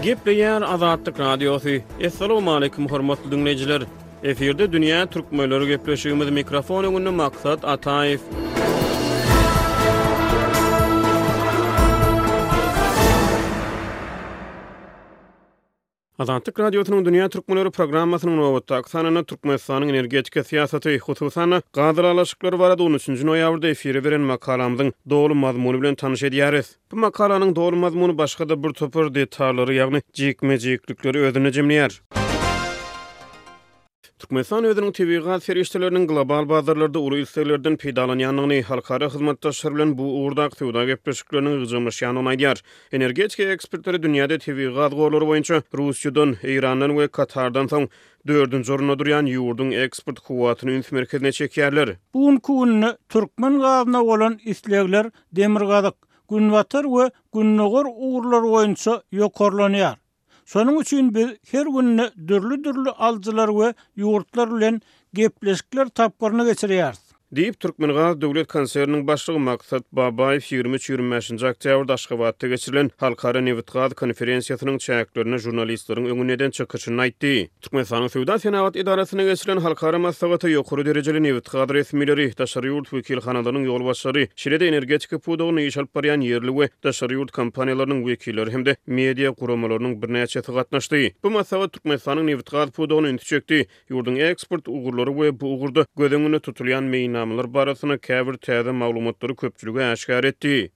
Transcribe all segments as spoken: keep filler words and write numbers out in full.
Gepleýär Azatlyk Radiosu. Assalamu alaykum hormatly dinleyijiler. Eferde dünýä türkmenleri gepleşigimiz mikrofon öňünde maksat Ataýew. Azatlyk Radiosynyň Dünýä Türkmenleri programmasynyň nowatda aksanyna Türkmenistanyň energetik siýasaty, hususan gazyr alaşyklary barada on üçünji noýabrda efire beren makalamyzyň dogry mazmuny bilen tanyş edýäris. Bu makalanyň dogry mazmuny başga-da bir topar detallary, ýagny jekme-jeklikleri özüne jemleýär. Türkmenistan özüniň tebigat serişdeleriniň global bazarlarda uly isleglerden peýdalanýanlygyny, halkara hyzmatdaşlar bilen bu uğurdak suwda gepleşikleriniň gyjymlaşýanyny aýdýar. Energetik ekspertleri dünýäde tebigat gorlary boýunça Russiýadan, Irandan we Katardan soň dördünji orunda durýan ýurdun eksport kuwatyny üns merkezine çekýärler. Bugün kunny türkmen gazyna bolan islegler demirgazyk, günwatar we günnogor uğurlar boýunça ýokarlanýar. Şonuň üçin biz her günni dürli-dürli aljylar we ýurtlar bilen gepleşikler tapgyryny geçirýäris. Diýip Türkmengaz döwlet konserniň başlygy Maksat Babaýew ýygrimi üç ýygrimi beşinji oktýabrda Aşgabatda geçirilen Halkara Newitgaz konferensiýasynyň çäklerini jurnalistleriň öňünden çykyşyny aýtdy. Türkmenistanyň Suwda Senagat idarasyna geçirilen halkara maslahaty ýokary derejeli Newitgaz resmileri, daşary ýurt wekilhanalarynyň ýolbaşçylary, şeride energetik pudogyny iş alyp barýan ýerli we daşary ýurt kompaniýalarynyň wekilleri hemde media guramalarynyň birnäçesi gatnaşdy. Bu maslahat Türkmenistanyň Newitgaz pudogyny ünitjekdi. Ýurdun eksport ugurlary we bu ugurda gödeňine tutulýan meýin namlar barasyna käbir täze maglumatlary köpçülüge aşkar etdi.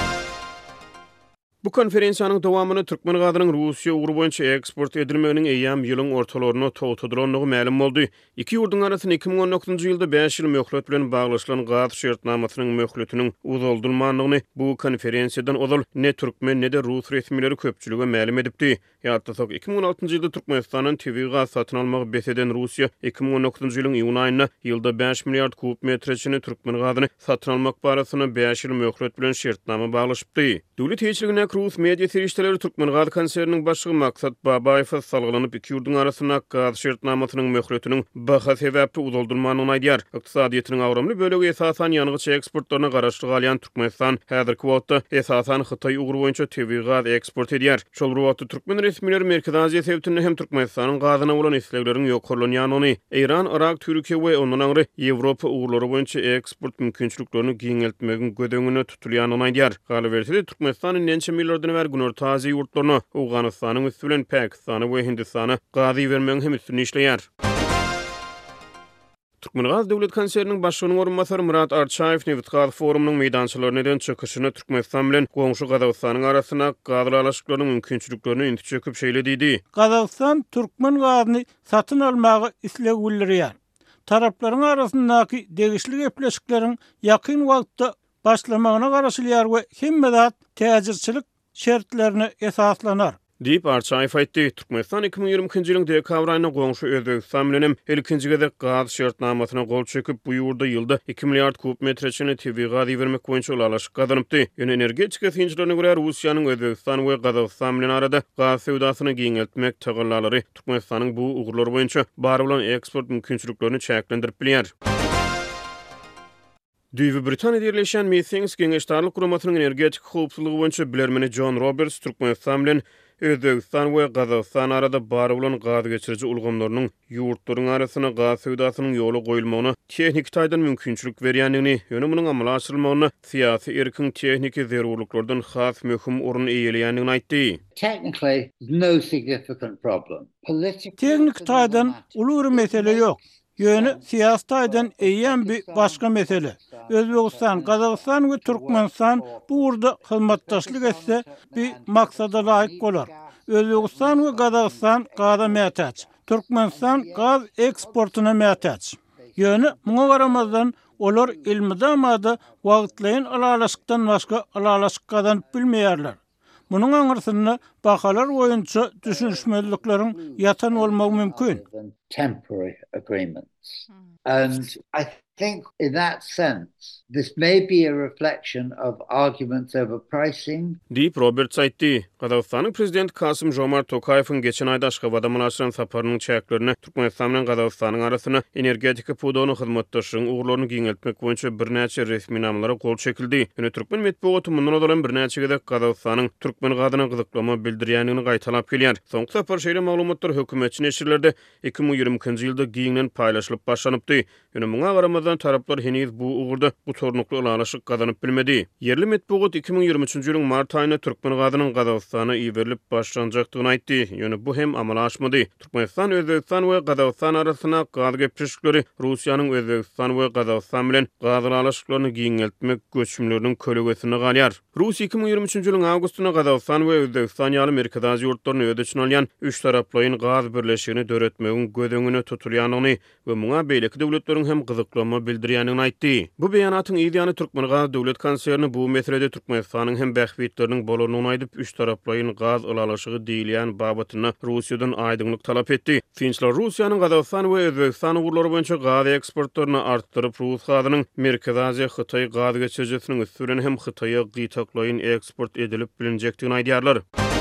Bu konferensiýanyň dowamyny Türkmen gazynyň Russiýa ugru boýunça eksport edilmeginiň eýýam ýylyň ortalaryna towtudylanlygy ma'lum boldy. Iki ýurdun arasyny iki ming on dokuzunji ýylda beş ýyl möhlet bilen baglaşylan gaz şertnamasynyň möhletiniň uzaldylmanlygyny bu konferensiýadan ozal ne türkmen ne de rus resmileri köpçülüge ma'lum edipdi. Ýa-da iki ming on altyncı ýylda Türkmenistanyň tebii gaz satyn almagy beseden Russiýa iki ming on dokuzunji ýylyň iýun aýyna ýylda beş milliard kub metreçini türkmen gazyny satyn almak barasyna beş ýyl möhlet bilen şertnama baglaşypdy. Döwlet heçligine Rus media serişdeleri Türkmen gaz konserniň başlygy Maksat Babaýew salgylanyp iki ýurdun arasyna gaz şertnamasynyň möhletiniň baha sebäpli uzaldylmanyny aýdýar. Ykdysadyýatynyň agramly bölegi esasan ýanygyçy eksportlaryna garaşlyk alýan Türkmenistan häzir kwotda esasan Hytaý ugru boýunça tebii gaz eksport edýär. Şol wagtda türkmen resmileri Merkez Aziýa sebäpini hem Türkmenistanyň gazyna bolan islegleriň ýokarlanýanyny, Iran, Irak, Türkiýe we ondan aňry Ýewropa ugrulary boýunça eksport mümkinçiliklerini giňeltmegiň gödeňine tutulýanyny aýdýar. Galabertide Türkmenistanyň näçe millardan wer günür tazy ýurtlaryna, Awganystanyň üstülen Pakistany we Hindistana gazy bermegiň hem üstüne işleýär. Türkmengaz döwlet konserniň başlygynyň orunmasary Murat Arçaýew Newitgaz forumynyň meýdançylarynyň çykyşyny Türkmenistan bilen goňşy Gazagystanyň arasyna gazyr alaşyklarynyň mümkinçiliklerini ünitjekip şeýledidi. Gazagystan türkmen gazyny satyn almagy islegillerýär. Taraplaryň arasyndaky degişli gepleşikleriň ýakyn wagtda başlamagyna garaşylýar we hemme täzirçilik şertlerini esaslanar. Diýip Arçaýew aýtdy. Türkmenistan iki ming ýygrimiňkinji ýylyň dekabr aýyna goňşy Özbegistan bilen ilkinji gezek gaz şertnamasyna gol çekip bu ýurda ýylda iki milliard kub metreçini tebii gaz bermek boýunça ulaşyk gazanypdy. Ýöne energetik synçylaryna görä Russiýanyň Özbegistan we Gazagystan bilen arada gaz sewdasyny giňeltmek tagallalary Türkmenistanyň bu ugurlary boýunça bar bolan eksport mümkinçiliklerini çäklendirip bilýär. Düýbi Britaniýada ýerleşen Meetings Geňeşdarlyk Guramasynyň energetik howpsuzlygy boýunça bilermeni John Roberts Türkmenistan bilen Özbegistan we Gazagystan arada bar bolan gaz geçiriji ulgamlarynyň ýurtlaryň arasyna gaz sewdasynyň ýoly goýulmagyna tehnik taýdan mümkinçilik berýändigini, ýöne munyň amala aşyrylymagyna syýasy erkin tehniki zerurluklardan has möhüm orun eýelýändigini aýtdy. Technically, no significant problem. Teknik taýdan uly bir mesele ýok. Ýöne syýasy taýdan eýýän bir başga mesele. Özbegistan, Gazagystan we Türkmenistan bu urda hyzmatdaşlyk etse bir maksada laýyk bolar. Özbegistan we Gazagystan gaza mätäç, Türkmenistan gaz eksportyna mätäç. Ýöne muňa garamazdan olar ilmi-damada wagtlaýan alalaşykdan başga alalaşyk gazanyp bilmeýärler. Munyň aňyrsyna bahalar boýunça düşünşmezlikleriň ýatan bolmagy mümkin. Temporary agreements. And I think in that sense, this may be a reflection of arguments over pricing. Diýip Roberts aýtdy. Gazagystanyň prezident Kasym Jomart Tokaýewiň geçen aýda Aşgabatda manaşyran saparynyň çäklerini Türkmenistan bilen Gazagystanyň arasyna energetika pudogyny hyzmatdaşlygyň ugurlaryny giňeltmek boýunça birnäçe resmi namlara gol çekildi. Ýöne türkmen medeniýeti mundan odalan birnäçe gezek Gazagystanyň türkmen gazyna gyzyklama bildirýänini gaýtalap gelýär. Soňky sapar şeýle maglumatlar hökümetçi neşirlerde iki ming ýigrimkinji ýylda giňden paýlaşylyp başlanypdy. Ýöne muňa garamazdan taraplar heniz bu ugurda bu tornukly ýalaşyk gazanyp bilmedi. Yerli metbuat iki ming ýigrimüçinji ýylyň mart aýynda Türkmen gazynyň Gazagystana iýberilip başlanjakdygyny aýtdy. Ýöne bu hem amala aşmady. Türkmenistan Özbegistan we Gazagistan arasyna gaz gepirişikleri Russiýanyň Özbegistan we Gazagistan bilen gaz ýalaşyklaryny giňeltmek göçümleriniň kölegesine galýar. Russiýa iki ming ýigrimüçinji ýylyň awgustyna Gazagistan we Özbegistan ýaly merkezi ýurtlaryny ödeçin alýan üç taraplyň gaz birleşigini döretmegiň gödeňine tutulýanyny we muňa beýleki döwletleriň hem gyzyklanma bildirýänini aýtdy. Bu beýanatyň ýa-ni Türkmen Gaz döwlet konserni bu meselede Türkmenistanyň hem bähwitleriniň bolanyny aýdyp üç taraplyň gaz ulalaşygy diýilýän babatyna Russiýadan aýdymlyk talap etdi. Finçler Russiýanyň Gazagistan we Özbegistan ugurlary boýunça gaz eksportlaryny artdyryp Rus gazynyň Merkezi Aziýa Hytaý gaz geçirjisiniň üstüne hem Hytaýa gytaklaýyn eksport edilip bilinjekdigini aýdýarlar.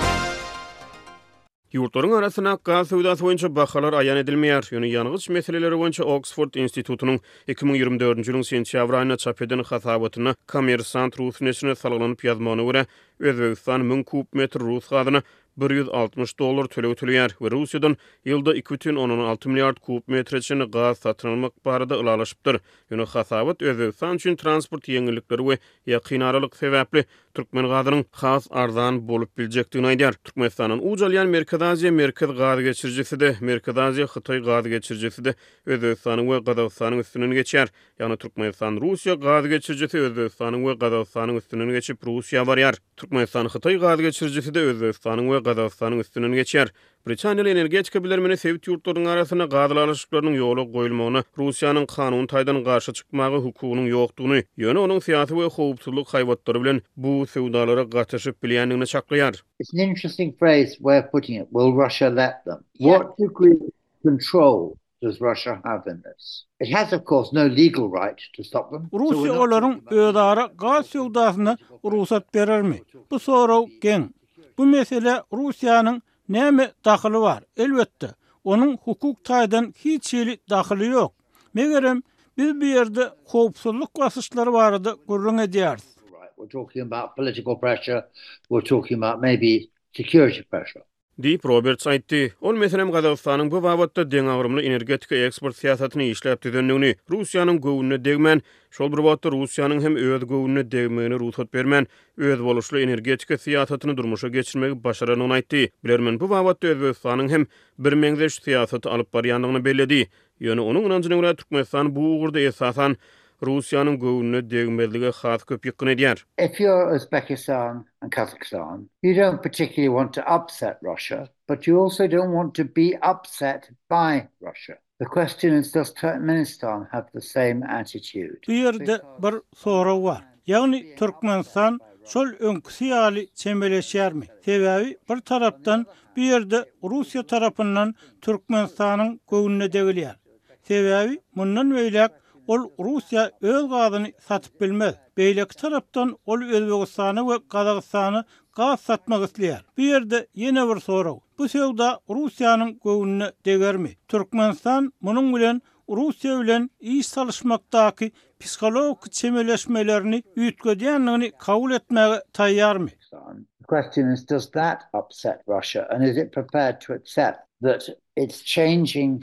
Ýurtlaryň arasyna gaz söwdasy boýunça bahalar aýan edilmeýär. Ýöne ýalňyz meseleleri boýunça Oxford institutunyň iki ming ýigrimbi dördünji ýylyň sentýabr aýyna çap eden hasabatyna Kommersant Rus neşrine salgylanyp ýazmagyna görä, Özbegistan ming kub metr Rus gazyny bir ýüz altymyş dollar töleg ötülýär we Russiýadan ýylda iki butun onuň alty milliard kub metreçini gaz satyn almak barada ulalaşypdyr. Ýöne hasabat Özbegistan üçin transport ýeňillikleri we ýakyn aralyk sebäpli Türkmen gazynyň has arzan bolup biljekdigini aýdýar. Türkmenistanyň ujalýan Merkezi Aziýa merkez gaz geçirjisi de Merkezi Aziýa Hytaý gaz geçirjisi de Özbegistanyň we Gazagystanyň üstüne geçýär. Ýani Türkmenistan Russiýa gaz geçirjisi Özbegistanyň we Gazagystanyň üstüne geçip Russiýa barýar. Türkmenistan Hytaý gaz geçirjisi de Özbegistanyň we Gazagystanyň üstüne geçýär. Britaniýaly energetika bilermeni sewit ýurtlarynyň arasynda gaz ulaşyklarynyň ýoly goýulmagyna Russiýanyň kanun taýdan garşy çykmagy hukugynyň ýokdugyny, ýöne onun syýasy we howpsuzlyk haýwatlary bilen bu sewdalara gatyşyp bilýändigini çaklaýar. It's an interesting phrase way of putting it. Will Russia let them? Yeah. What degree of control does Russia have in this? It has, of course, no legal right to stop them. Russiýa olaryň öýdara gaz sewdasyna ruhsat berermi? Bu soraw geň. Bu mesele Russiýanyň näme daxily bar? Elbetde, onun hukuk taýdan hiç ýeli daxily ýok. Megerem biz bu ýerde howpsuzlyk basyşlary barada gurrun edýäris. We're talking about political pressure, we're talking about maybe security pressure. Deep Roberts aýtdy. Ol meselem Gazagystanyň bu wagtda deň agyrymly energetika eksport siýasatyny işläp düzenligini, Russiýanyň göwnüne degmän, şol bir wagtda Russiýanyň hem öz göwnüne degmegine ruhsat bermän, öz boluşly energetika siýasatyny durmuşa geçirmegi başaranyny aýtdy. Bilermen bu wagtda Özbegistanyň hem bir meňzeş siýasaty alyp barýandygyny belledi. Ýöne onuň ynanjyna görä Türkmenistan bu ugurda esasan Russiýanyň göwnüne degmezligi has köp ýakyn edýär. If you're Uzbekistan and Kazakhstan, you don't particularly want to upset Russia, but you also don't want to be upset by Russia. The question is, does Turkmenistan have the same attitude? Bu ýerde bir soraw bar. Ýagny Türkmenistan şol öňküsi ýaly çembeleşýärmi? Sebäbi bir tarapdan bu ýerde Russiýa tarapyndan Türkmenistanyň göwnüne degilýär. Sebäbi mundan beýlek ol Russiýa öz gazyny satyp bilmez. Beýleki tarapdan ol Özbegistany we Gazagystany gaz satmak isleýär. Bu ýerde ýene bir soraw. Bu sewda Russiýanyň göwnüne degermi? Türkmenistan munyň bilen Russiýa bilen iş salışmakdaky psikologik çemeleşmelerini üýtgedýänligini kabul etmäge taýýarmy? The question is, does that upset Russia, and is it prepared to accept that it's changing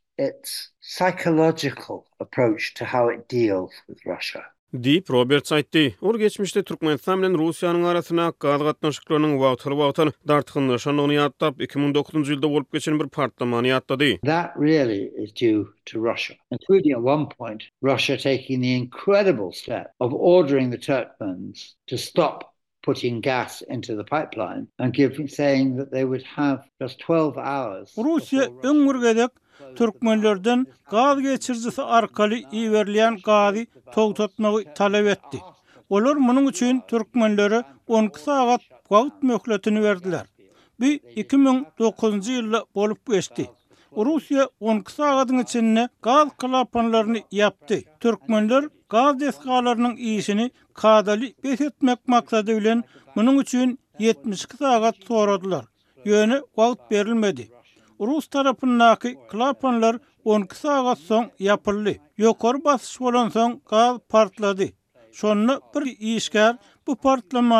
its psychological approach to how it deals with Russia? Deep Roberts aýtdy. Ol geçmişde Türkmenistan bilen Russiýanyň arasyna gaz gatnaşyklarynyň wagtly wagtly dartgynlaşanyny ýatlap iki ming dokuzunji ýylda bolup geçen bir partlamany ýatlady. That really is due to Russia, including at one point Russia taking the incredible step of ordering the Turkmens to stop putting gas into the pipeline and giving, saying that they would have just twelve hours. Russiýa öňürgedek Türkmenlerden gaz geçirjisi arkaly iýerilýän gazy togtatmagy talap etdi. Olar munyň üçin türkmenlere on iki sagat wagt möhletini berdiler. Bu iki ming dokuzunji ýylda bolup geçdi. Russiýa on iki sagatyň içinde gaz klapanlaryny ýapdy. Türkmenler gaz deskalarynyň işini kadaly besetmek maksady bilen munyň üçin yetmiş iki sagat soradylar. Ýöne wagt berilmedi. Rus tarapyndaky klapanlar on iki sagat soň ýapyldy. Ýokary basyş bolan soň gaz partlady. Şonu bir işgär bu partlamanyň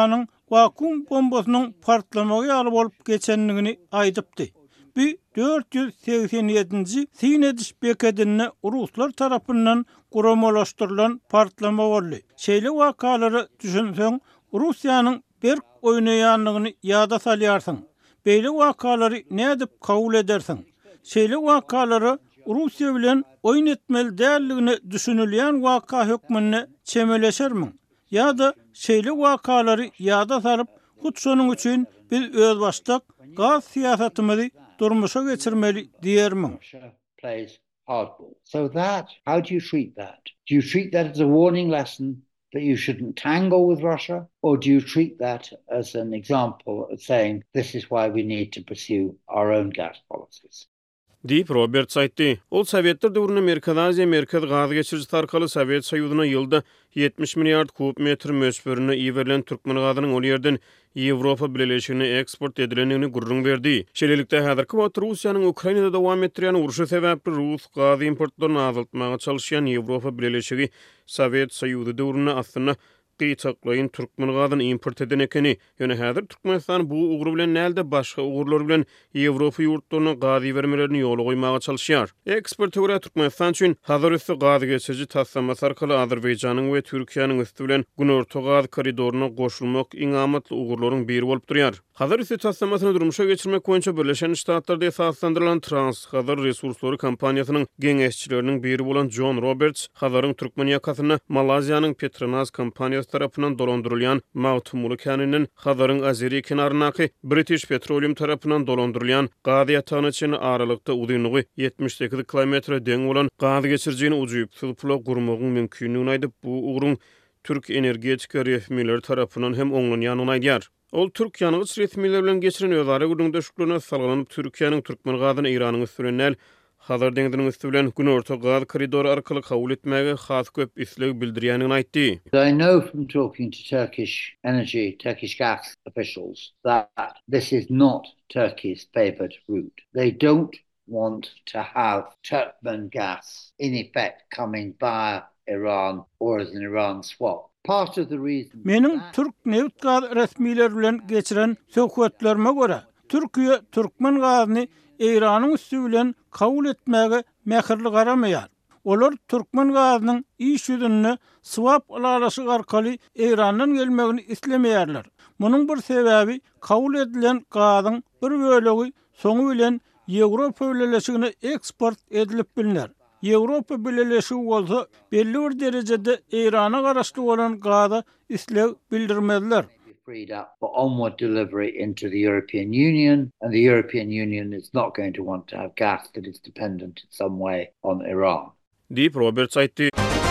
vakum bombasynyň partlamagy ýaly bolup geçenligini aýdypdy. Bu dört yüz seksen yedinji Sinediş bekadynda Ruslar tarapyndan guramalaşdyrylan partlama boldy. Şeýle wakalary düşünseň, Russiýanyň berk oýnaýanlygyny ýada salýarsyň. Beýle wakalary nädip kabul edersiň? Şeýle wakalary Russiýa bilen oýun etmeli dälligini düşünülýän waka hökmüne çemeleşermi? Ýa-da şeýle wakalary ýada salyp, hut şonuň üçin biz öz başdak gaz siýasatymyzy durmuşa geçirmeli diýermi? Plays hardball. So that, how do you treat that? Do you treat that as a warning lesson that you shouldn't tangle with Russia? Or do you treat that as an example of saying this is why we need to pursue our own gas policies? Deep Roberts aýtdy. Ol Sowetler döwründe Merkez Aziya merkez gaz geçirjisi tarkaly Sowet Soýuzyna ýylda yetmiş milliard kub metr möçberine iýerilen türkmen gazynyň ol ýerden Ýewropa birleşigine eksport edilenini gurrun berdi. Şeýlelikde häzirki wagt Russiýanyň Ukrainada dowam etdirýän uruşy sebäpli Rus gaz importlaryny azaltmaga çalışýan Ýewropa birleşigi Sowet Soýuzy döwründe aslynda gyçaklaýyn türkmen gazyny import eden ekeni. Ýöne häzir Türkmenistan bu ugru bilen näde başga ugurlar bilen Ýewropa ýurtlaryna gaz bermelerini ýoly goýmaga çalışýar. Eksportör Türkmenistan üçin hazır üstü gaz geçirji tassamasy arkaly Azerbaýjanyň we Türkiýanyň üstü bilen Günorta gaz koridoruna goşulmak iňamatly ugurlaryň biri bolup durýar. Hazır üstü tassamasyny durmuşa geçirmek boýunça Birleşen Ştatlarda esaslandyrylan Transhazar Resurslary kompaniýasynyň geňeşçileriniň biri bolan John Roberts, Hazaryň türkmen ýakasyna Malaziýanyň Petronas kompaniýasy tarapyndan dolandyrylýan mawtumly kanynyn Hazaryň Azeri kenarynaky British Petroleum tarapyndan dolandyrylýan gaz ýatagyny üçin aralykda uzunlygy yetmiş sekiz kilometr deň bolan gaz geçirjini ujuýup sulpla gurmagyň mümkinligini aýdyp, bu ugruň Türk energetika resmileri tarapyndan hem oňlanýanyny aýdýar. Ol Türk ýanygyç resmileri bilen geçiren özara gurulmagy döşüklerine salgylanyp Türkiýanyň türkmen gazyny Iranyň üstünden Hazar deňdiniň üstü bilen Günorta gaz koridoru arkaly kabul etmäge has köp isleg bildirýänini aýtdy. I know from talking to Turkish energy, Turkish gas officials that this is not Turkey's favoured route. They don't want to have Turkmen gas in effect coming via Iran or as an Iran swap. Part of the reason Menin Türk neft gaz resmileri bilen geçiren söhbetlerime göre Türkiýe türkmen gazyny Iranyň üstü bilen kabul etmäge mähirli garamaýar. Olar türkmen gazynyň iş ýüzünde swap alalasy arkaly Irandan gelmegini islemeýärler. Munyň bir sebäbi kabul edilen gazyň bir bölegi soňu bilen Ýewropa birleşigine eksport edilip bilinär. Ýewropa birleşigi bolsa belli bir derejede Irana garaşly bolan gaza isleg bildirmediler. Freed up for onward delivery into the European Union, and the European Union is not going to want to have gas that is dependent in some way on Iran. Deep Roberts aýtdy.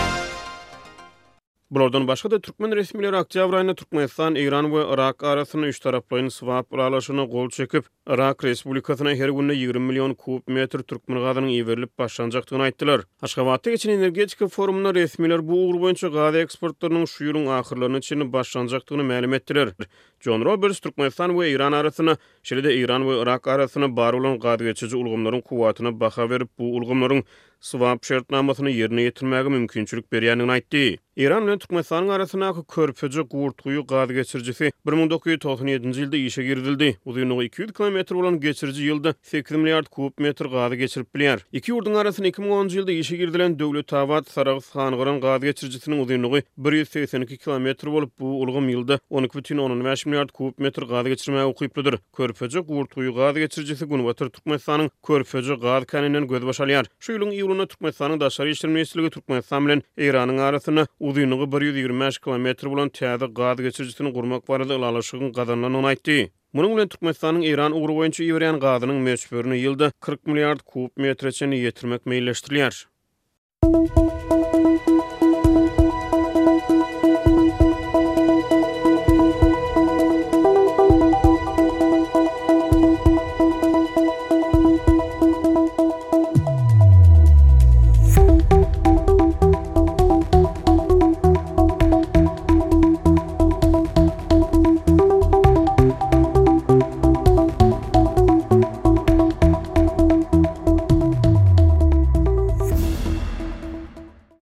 Bulardan başga da türkmen resmileri oktýabr aýynda Türkmenistan, Iran we Irak arasyny üç taraplaryň swap alalaşyna gol çekip, Irak Respublikasyna her günde ýigri million kub metr türkmen gazynyň iýerilip başlanjakdygyny aýtdylar. Aşgabatda geçen energetika forumunda resmiler bu ugru boýunça gaz eksportlarynyň şu ýylyň ahyrlaryna çyn başlanjakdygyny ma'lum etdiler. John Roberts Türkmenistan we Iran arasyna, şeýle-de Iran we Irak arasyna bar bolan gaz geçirji ulgamlaryň kuwatyna baha berip, bu ulgamlaryň swap şertnamasyny ýerine ýetirmäge mümkinçilik berýänini aýtdy. Iran bilen Türkmenistanyň arasyndaky körpüje gurtguýy gaz geçirjisi bir ming dokuz ýüz toksan ýedinji ýylda işe girdildi. Uzunlygy iki yüz kilometr bolan geçirji ýylda sekiz milliard kub metr gaz geçirip bilýär. Iki ýurdun arasyna iki ming onunji ýylda işe girdilen Döwlet Saragy Hanygyran gaz geçirjisiniň uzunlygy bir yüz seksen iki kilometr bolup, bu ulgam ýylda on iki бүтүn onuň beş milliard kub metr gaz geçirmäge ukyplydyr. Körpüje gurtguýy gaz geçirjisi Günbatyr Türkmenistanyň körpüje gaz kanynyň göz başalýar. Şu ýylyň iýulynda Türkmenistanyň daşary işler ministrligi Türkmenistan bilen Iranyň arasyna uzunlygy bir yüz ýigirme beş kilometr bolan täze gaz geçirjisini gurmak barada alalaşygyň gazanlanyny aýtdy. Munyň bilen Türkmenistanyň Iran ugru boýunça iýerýän gazynyň möçberini ýylda kırk milliard kub metre çeni ýetirmek meýilleşdirilýär.